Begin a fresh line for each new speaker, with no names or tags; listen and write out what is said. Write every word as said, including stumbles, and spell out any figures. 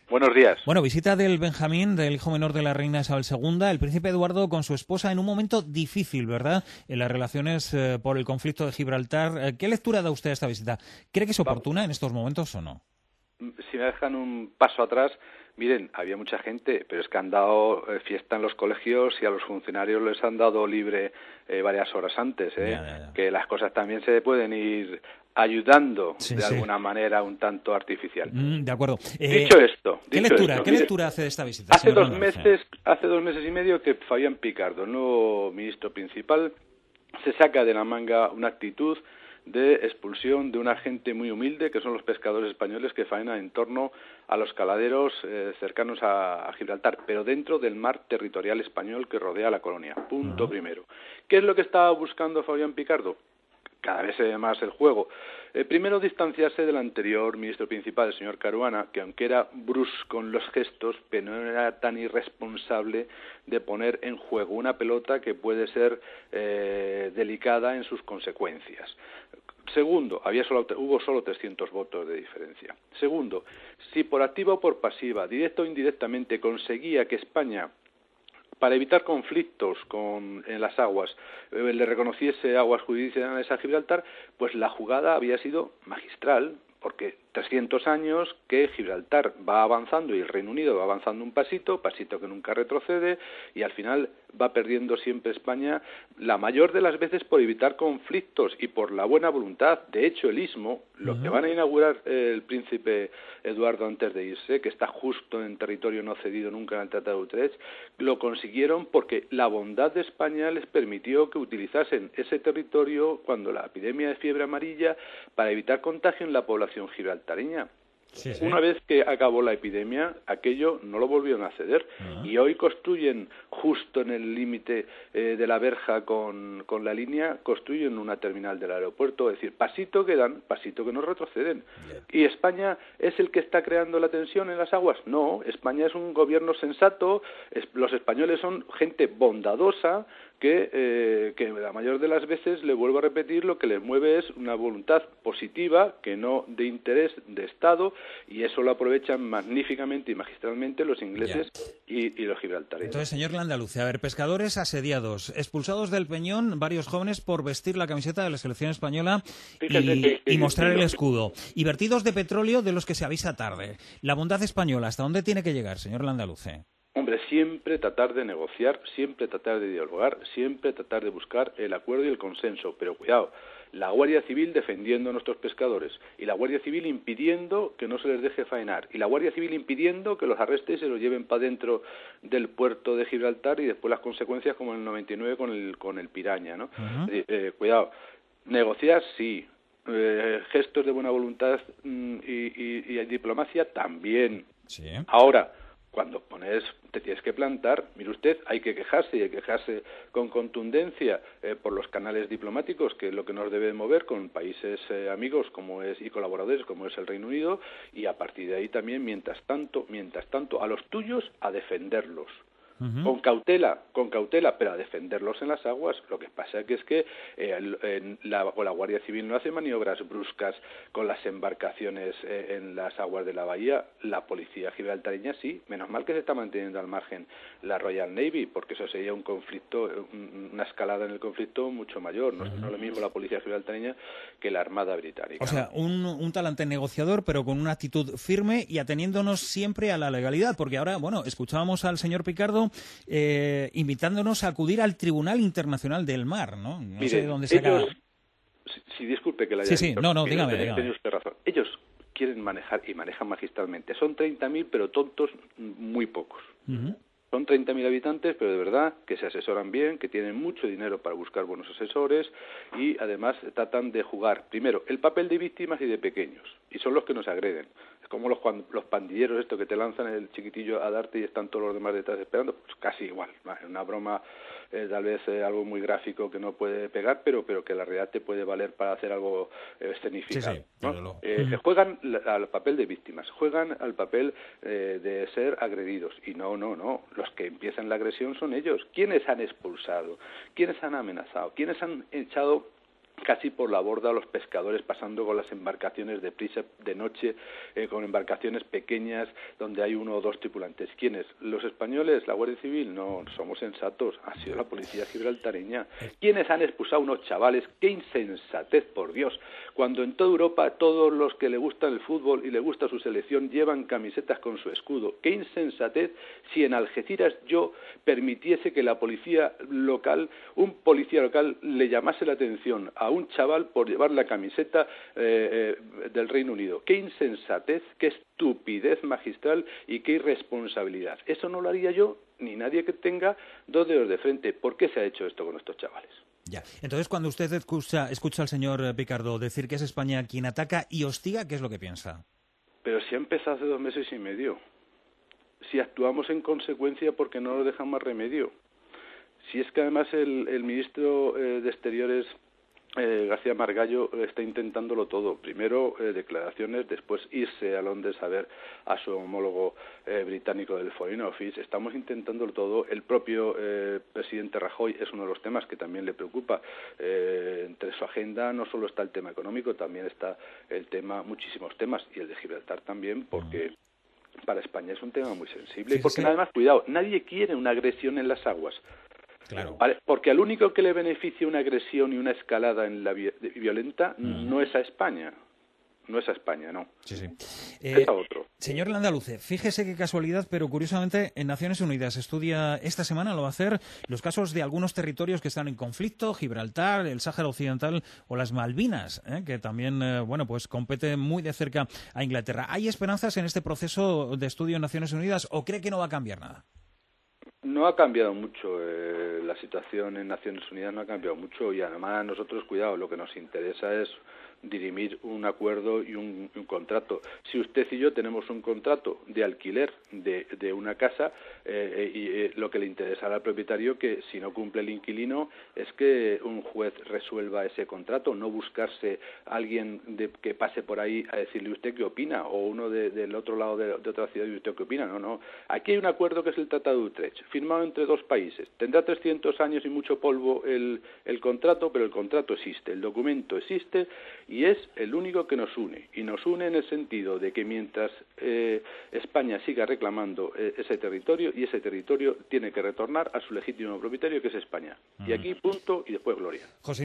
Buenos días.
Bueno, visita del Benjamín, del hijo menor de la reina Isabel segunda, el príncipe Eduardo con su esposa en un momento difícil, ¿verdad?, en las relaciones eh, por el conflicto de Gibraltar. Eh, ¿Qué lectura da usted a esta visita? ¿Cree que es oportuna en estos momentos o no?
Si me dejan un paso atrás, miren, había mucha gente, pero es que han dado eh, fiesta en los colegios y a los funcionarios les han dado libre eh, varias horas antes, ¿eh?
Ya, ya, ya.
Que las cosas también se pueden ir ayudando
Sí,
de
sí.
alguna manera un tanto artificial.
Mm, de acuerdo. Eh,
Dicho esto,
¿qué
dicho
lectura,
esto,
¿qué
mire,
lectura hace de esta visita,
hace
señor
dos
Andalucía?
meses, hace dos meses y medio que Fabián Picardo, el nuevo ministro principal, se saca de la manga una actitud de expulsión de una gente muy humilde, que son los pescadores españoles que faenan en torno a los caladeros eh, cercanos a, a Gibraltar, pero dentro del mar territorial español que rodea la colonia. Punto
Uh-huh.
primero. ¿Qué es lo que estaba buscando Fabián Picardo? Cada vez se ve más el juego. Eh, primero, distanciarse del anterior ministro principal, el señor Caruana, que aunque era brusco en los gestos, pero no era tan irresponsable de poner en juego una pelota que puede ser eh, delicada en sus consecuencias. Segundo, había solo, hubo solo trescientos votos de diferencia. Segundo, si por activa o por pasiva, directo o indirectamente, conseguía que España, para evitar conflictos con, en las aguas, eh, le reconociese aguas jurisdiccionales a Gibraltar, pues la jugada había sido magistral, porque trescientos años que Gibraltar va avanzando y el Reino Unido va avanzando un pasito, pasito que nunca retrocede, y al final va perdiendo siempre España, la mayor de las veces por evitar conflictos y por la buena voluntad. De hecho, el Istmo, lo uh-huh. que van a inaugurar eh, el príncipe Eduardo antes de irse, que está justo en territorio no cedido nunca en el Tratado de Utrecht, lo consiguieron porque la bondad de España les permitió que utilizasen ese territorio cuando la epidemia de fiebre amarilla para evitar contagio en la población gibraltareña. Sí, sí. Una vez que acabó la epidemia, aquello no lo volvieron a ceder. Uh-huh. Y hoy construyen, justo en el límite eh, de la verja con, con la línea, construyen una terminal del aeropuerto. Es decir, pasito que dan, pasito que no retroceden. Yeah. ¿Y España es el que está creando la tensión en las aguas? No, España es un gobierno sensato, es, los españoles son gente bondadosa, que, eh, que la mayor de las veces, le vuelvo a repetir, lo que les mueve es una voluntad positiva, que no de interés de Estado, y eso lo aprovechan magníficamente y magistralmente los ingleses y, y los gibraltareños.
Entonces, señor Landaluce, a ver, pescadores asediados, expulsados del Peñón varios jóvenes por vestir la camiseta de la selección española y, que, y mostrar el escudo, y vertidos de petróleo de los que se avisa tarde. La bondad española, ¿hasta dónde tiene que llegar, señor Landaluce?
Hombre, siempre tratar de negociar, siempre tratar de dialogar, siempre tratar de buscar el acuerdo y el consenso. Pero cuidado, la Guardia Civil defendiendo a nuestros pescadores, y la Guardia Civil impidiendo que no se les deje faenar, y la Guardia Civil impidiendo que los arrestes y se los lleven para dentro del puerto de Gibraltar, y después las consecuencias como en el noventa y nueve con el, con el Piraña, ¿no? Uh-huh. eh, eh, cuidado, negociar sí, eh, gestos de buena voluntad mm, y, y, y diplomacia también.
Sí.
Ahora, cuando pones, te tienes que plantar, mire usted, hay que quejarse y hay que quejarse con contundencia eh, por los canales diplomáticos, que es lo que nos debe mover con países eh, amigos como es y colaboradores como es el Reino Unido, y a partir de ahí también, mientras tanto, mientras tanto, a los tuyos a defenderlos. Uh-huh. Con cautela, con cautela, pero a defenderlos en las aguas. Lo que pasa que es que eh, en la, la Guardia Civil no hace maniobras bruscas con las embarcaciones eh, en las aguas de la bahía. La policía gibraltareña sí. Menos mal que se está manteniendo al margen la Royal Navy, porque eso sería un conflicto, una escalada en el conflicto mucho mayor. No, uh-huh. no es lo mismo la policía gibraltareña que la Armada Británica.
O sea, un, un talante negociador, pero con una actitud firme y ateniéndonos siempre a la legalidad, porque ahora, bueno, escuchábamos al señor Picardo Eh, invitándonos a acudir al Tribunal Internacional del Mar, ¿no? No
Mire,
sé de dónde saca...
Ellos, si, si disculpe que la haya
Sí, sí,
dicho,
no, no,
que
dígame,
tiene,
dígame.
tiene usted razón. Ellos quieren manejar y manejan magistralmente. Son treinta mil, pero tontos muy pocos. Uh-huh. Son treinta mil habitantes, pero de verdad que se asesoran bien, que tienen mucho dinero para buscar buenos asesores y además tratan de jugar, primero, el papel de víctimas y de pequeños, y son los que nos agreden. Es como los, los pandilleros estos que te lanzan el chiquitillo a darte y están todos los demás detrás esperando, pues casi igual. Una broma, eh, tal vez eh, algo muy gráfico que no puede pegar, pero pero que la realidad te puede valer para hacer algo eh, escenificado.
Sí, sí,
¿no? eh, uh-huh. Juegan al papel de víctimas, juegan al papel eh, de ser agredidos, y no, no, no. Los que empiezan la agresión son ellos. ¿Quiénes han expulsado? ¿Quiénes han amenazado? ¿Quiénes han echado casi por la borda a los pescadores, pasando con las embarcaciones de prisa de noche, eh, con embarcaciones pequeñas donde hay uno o dos tripulantes. ¿Quiénes? ¿Los españoles? ¿La Guardia Civil? No, somos sensatos. Ha sido la policía gibraltareña. ¿Quiénes han expulsado a unos chavales? ¡Qué insensatez, por Dios! Cuando en toda Europa todos los que le gustan el fútbol y le gusta su selección llevan camisetas con su escudo. ¡Qué insensatez si en Algeciras yo permitiese que la policía local, un policía local le llamase la atención a un chaval por llevar la camiseta eh, eh, del Reino Unido? ¡Qué insensatez, qué estupidez magistral y qué irresponsabilidad! Eso no lo haría yo ni nadie que tenga dos dedos de frente. ¿Por qué se ha hecho esto con estos chavales?
Ya. Entonces, cuando usted escucha, escucha al señor Picardo decir que es España quien ataca y hostiga, ¿qué es lo que piensa?
Pero si ha empezado hace dos meses y medio. Si actuamos en consecuencia porque no nos dejan más remedio. Si es que además el, el ministro eh, de Exteriores, eh, García Margallo, está intentándolo todo. Primero eh, declaraciones, después irse a Londres a ver a su homólogo eh, británico del Foreign Office. Estamos intentándolo todo. El propio eh, presidente Rajoy es uno de los temas que también le preocupa. Eh, entre su agenda no solo está el tema económico, también está el tema, muchísimos temas, y el de Gibraltar también, porque para España es un tema muy sensible.
Fíjese.
Porque además, cuidado, nadie quiere una agresión en las aguas.
Claro.
Vale, porque al único que le beneficia una agresión y una escalada en la vi violenta mm. no es a España. No es a España, no.
Sí, sí.
Eh, es a otro.
Señor Landaluce, fíjese qué casualidad, pero curiosamente en Naciones Unidas estudia esta semana, lo va a hacer, los casos de algunos territorios que están en conflicto, Gibraltar, el Sáhara Occidental o las Malvinas, ¿eh? que también, eh, bueno, pues compete muy de cerca a Inglaterra. ¿Hay esperanzas en este proceso de estudio en Naciones Unidas o cree que no va a cambiar nada?
No ha cambiado mucho, eh, la situación en Naciones Unidas no ha cambiado mucho, y además nosotros, cuidado, lo que nos interesa es dirimir un acuerdo y un, un contrato. Si usted y yo tenemos un contrato de alquiler de, de una casa, eh, y eh, lo que le interesa al propietario, que si no cumple el inquilino, es que un juez resuelva ese contrato, no buscarse a alguien de, que pase por ahí a decirle usted qué opina, o uno de, del otro lado de, de otra ciudad y usted qué opina. No, no. Aquí hay un acuerdo que es el Tratado de Utrecht, firmado entre dos países. Tendrá trescientos años y mucho polvo el, el contrato, pero el contrato existe, el documento existe, y es el único que nos une, y nos une en el sentido de que mientras eh, España siga reclamando eh, ese territorio, y ese territorio tiene que retornar a su legítimo propietario, que es España. Uh-huh. Y aquí punto, y después gloria.
José